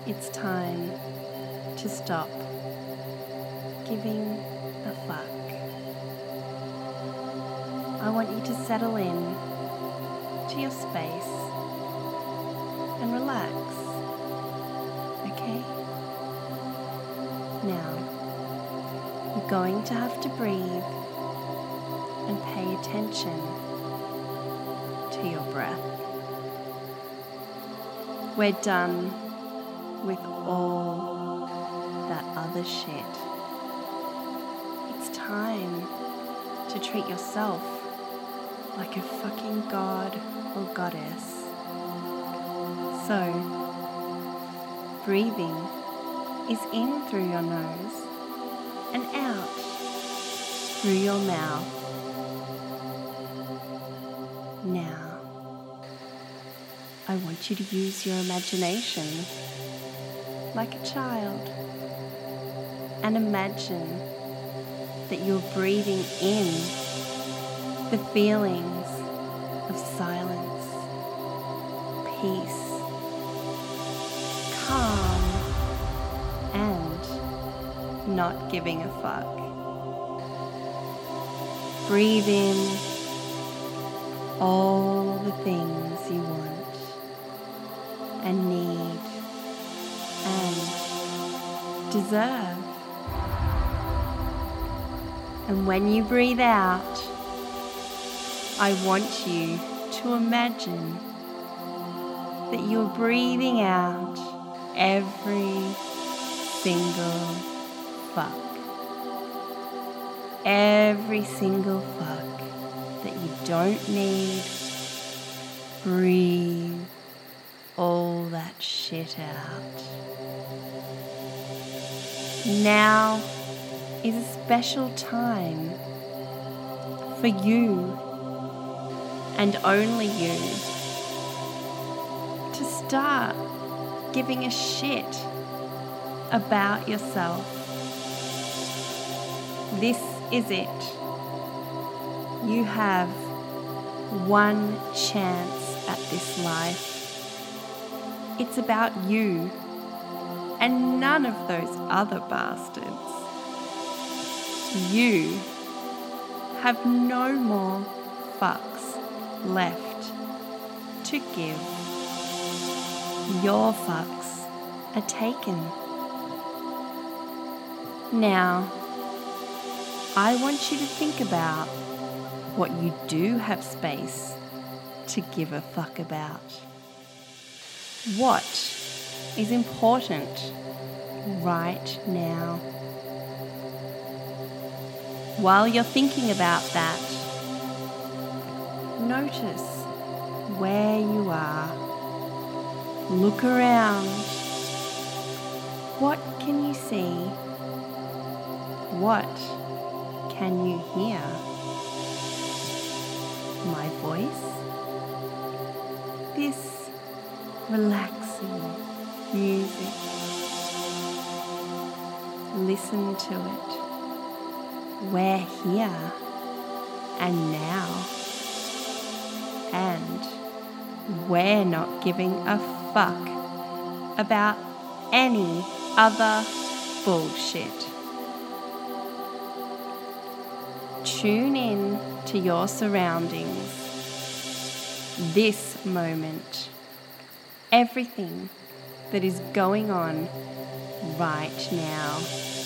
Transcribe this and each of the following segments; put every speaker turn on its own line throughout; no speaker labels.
It's time to stop giving a fuck. I want you to settle in to your space and relax, okay? Now, you're going to have to breathe and pay attention to your breath. We're done with all that other shit. It's time to treat yourself like a fucking god or goddess. So, breathing is in through your nose and out through your mouth. Now, I want you to use your imagination like a child and imagine that you're breathing in the feelings of silence, peace, calm, and not giving a fuck. Breathe in all the things you want and need and deserve. And when you breathe out, I want you to imagine that you're breathing out every single fuck. Every single fuck that you don't need. Breathe all that shit out. Now is a special time for you and only you to start giving a shit about yourself. This is it. You have one chance at this life. It's about you and none of those other bastards. You have no more fucks left to give. Your fucks are taken. Now, I want you to think about what you do have space to give a fuck about. What is important right now? While you're thinking about that, notice where you are. Look around. What can you see? What can you hear? My voice? This relaxing music. Listen to it. We're here and now. And we're not giving a fuck about any other bullshit. Tune in to your surroundings. This moment. Everything that is going on right now.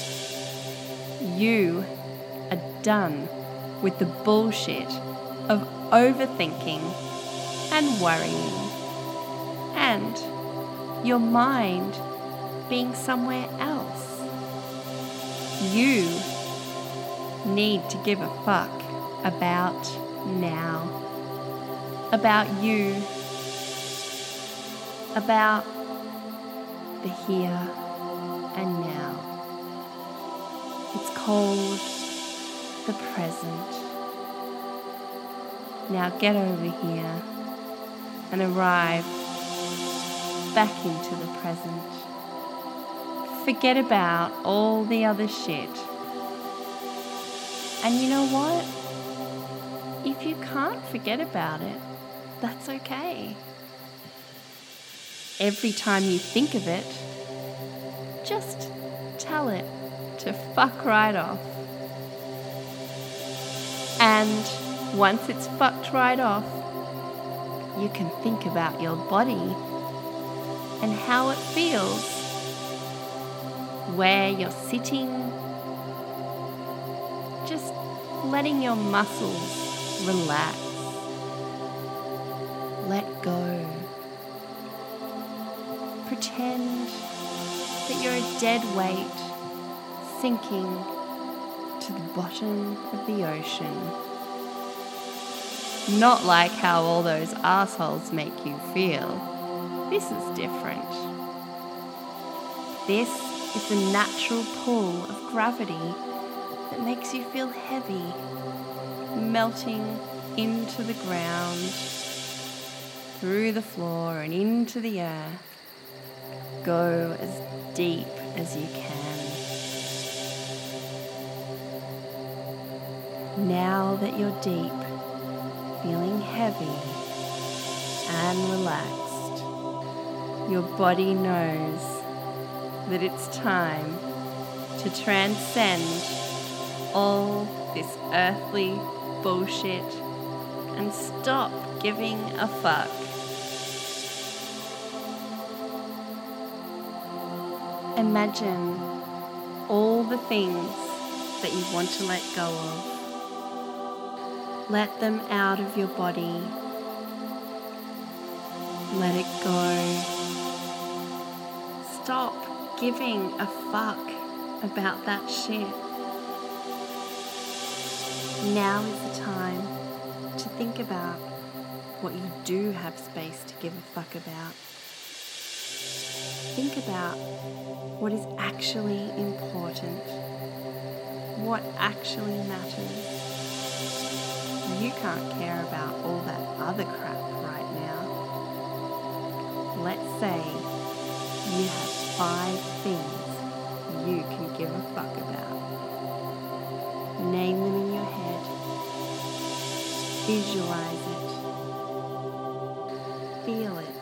You are done with the bullshit of overthinking and worrying and your mind being somewhere else. You need to give a fuck about now, about you, about the here and now. It's called the present. Now get over here and arrive back into the present. Forget about all the other shit. And you know what? If you can't forget about it, that's okay. Every time you think of it, just tell it to fuck right off. And once it's fucked right off, you can think about your body and how it feels, where you're sitting, just letting your muscles relax. Let go. Pretend that you're a dead weight sinking to the bottom of the ocean. Not like how all those assholes make you feel. This is different. This is the natural pull of gravity that makes you feel heavy, melting into the ground, through the floor and into the earth. Go as deep as you can. Now that you're deep, feeling heavy and relaxed, your body knows that it's time to transcend all this earthly bullshit and stop giving a fuck. Imagine all the things that you want to let go of. Let them out of your body. Let it go. Stop giving a fuck about that shit. Now is the time to think about what you do have space to give a fuck about. Think about what is actually important, what actually matters. You can't care about all that other crap right now. Let's say you have 5 things you can give a fuck about. Name them in your head. Visualize it. Feel it.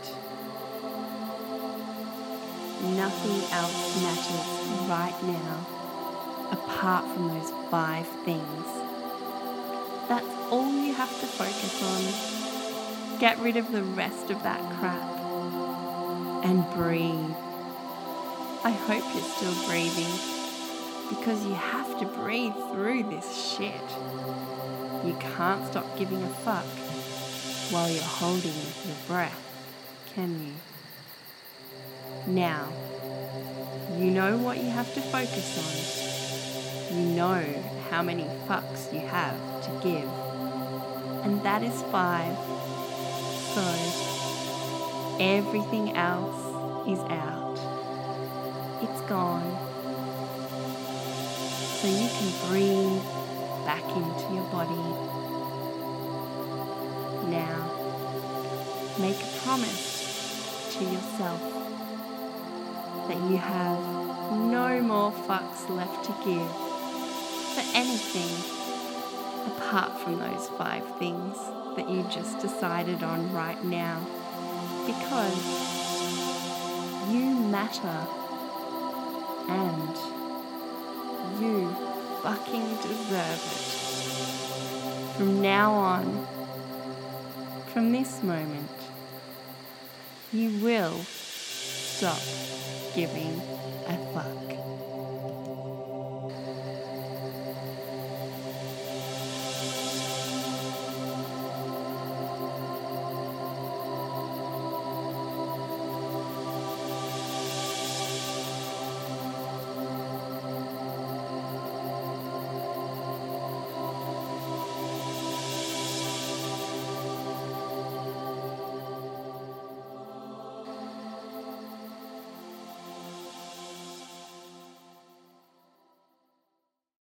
Nothing else matters right now apart from those 5 things. That's all you have to focus on. Get rid of the rest of that crap and breathe. I hope you're still breathing, because you have to breathe through this shit. You can't stop giving a fuck while you're holding your breath, can you? Now, you know what you have to focus on. You know how many fucks you have to give. And that is 5. So, everything else is out. It's gone. So you can breathe back into your body. Now, make a promise to yourself that you have no more fucks left to give for anything apart from those 5 things that you just decided on right now, because you matter and you fucking deserve it. From now on, from this moment, you will stop giving a fuck.